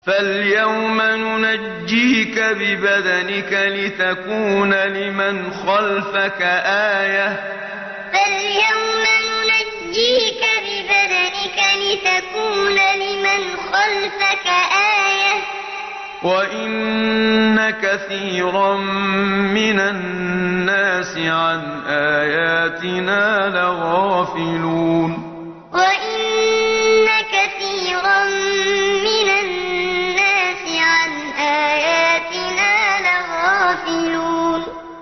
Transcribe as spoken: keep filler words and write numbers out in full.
فاليوم ننجيك ببدنك لتكون لمن خلفك آية فاليوم ننجيك ببدنك لتكون لمن خلفك آية وإن كثيرا من الناس عن آياتنا لغافلون